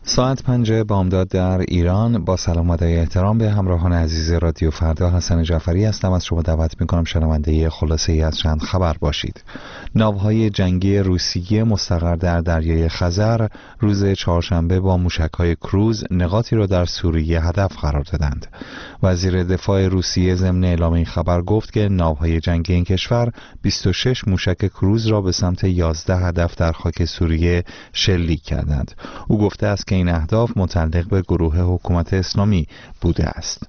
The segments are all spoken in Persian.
ساعت 5 بامداد در ایران. با سلام و احترام به همراهان عزیز رادیو فردا، حسن جعفری هستم. از شما دعوت میکنم شنونده خلاصه ای از چند خبر باشید. ناوهای جنگی روسیه مستقر در دریای خزر روز چهارشنبه با موشک‌های کروز نقاطی را در سوریه هدف قرار دادند. وزیر دفاع روسیه ضمن اعلام این خبر گفت که ناوهای جنگی این کشور 26 موشک کروز را به سمت 11 هدف در خاک سوریه شلیک کردند. او گفته است که این اهداف متعلق به گروه حکومت اسلامی بوده است.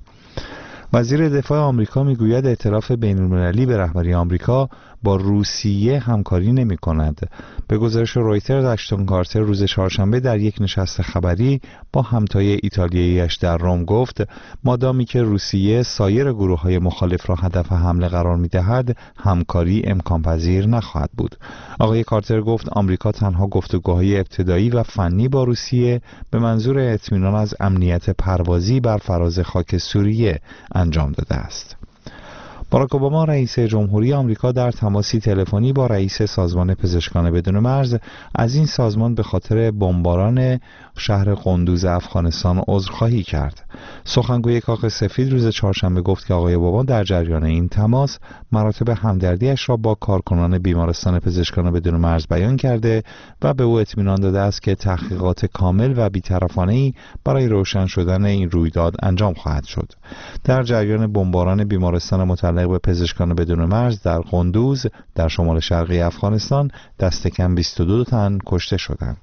وزیر دفاع آمریکا میگوید ائتلاف بین‌المللی به رهبری آمریکا با روسیه همکاری نمی کند. به گزارش رویترز، اشتون کارتر روز چهارشنبه در یک نشست خبری با همتای ایتالیایی‌اش در روم گفت مادامی که روسیه سایر گروه‌های مخالف را هدف حمله قرار می‌دهد، همکاری امکان پذیر نخواهد بود. آقای کارتر گفت آمریکا تنها گفتگوهای ابتدایی و فنی با روسیه به منظور اطمینان از امنیت پروازی بر فراز خاک سوریه انجام داده است. باراک اوباما رئیس جمهوری آمریکا در تماسی تلفنی با رئیس سازمان پزشکان بدون مرز از این سازمان به خاطر بمباران شهر قندوز افغانستان عذرخواهی کرد. سخنگوی کاخ سفید روز چهارشنبه گفت که آقای اوباما در جریان این تماس مراتب همدردیش را با کارکنان بیمارستان پزشکان بدون مرز بیان کرده و به او اطمینان داده است که تحقیقات کامل و بی‌طرفانه‌ای برای روشن شدن این رویداد انجام خواهد شد. در جریان بمباران بیمارستان متعلق به پزشکان بدون مرز در قندوز در شمال شرقی افغانستان دست کم 22 تن کشته شدند.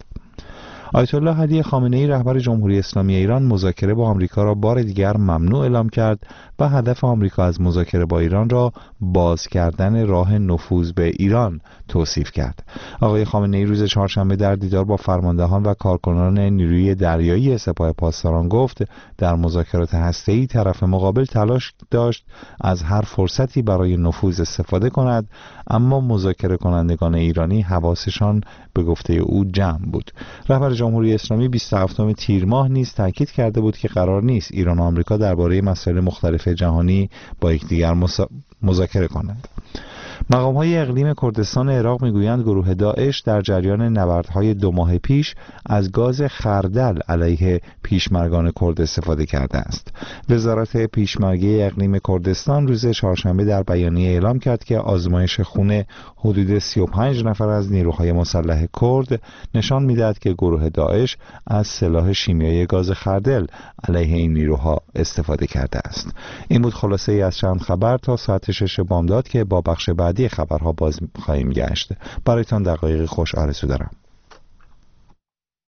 آیت الله علی خامنه‌ای رهبر جمهوری اسلامی ایران مذاکره با آمریکا را بار دیگر ممنوع اعلام کرد و هدف آمریکا از مذاکره با ایران را باز کردن راه نفوذ به ایران توصیف کرد. آقای خامنه‌ای روز چهارشنبه در دیدار با فرماندهان و کارکنان نیروی دریایی سپاه پاسداران گفت در مذاکرات هسته‌ای طرف مقابل تلاش داشت از هر فرصتی برای نفوذ استفاده کند، اما مذاکره کنندگان ایرانی حواسشان به گفته او جمع بود. رهبر جمهوری اسلامی 27 تیر ماه نیز تاکید کرده بود که قرار نیست ایران و آمریکا درباره مسائل مختلف جهانی با یکدیگر مذاکره کنند. مقام‌های اقلیم کردستان عراق میگویند گروه داعش در جریان نبردهای 2 ماه پیش از گاز خردل علیه پیشمرگان کرد استفاده کرده است. وزارت پیشمرگی اقلیم کردستان روز چهارشنبه در بیانیه اعلام کرد که آزمایش خون حدود 35 نفر از نیروهای مسلح کرد نشان می‌دهد که گروه داعش از سلاح شیمیایی گاز خردل علیه این نیروها استفاده کرده است. این بود خلاصه ای از چند خبر تا ساعت 6 بامداد که با بخش بعدی خبرها باز خواهیم گشت. برایتان دقایق خوش آرزو دارم.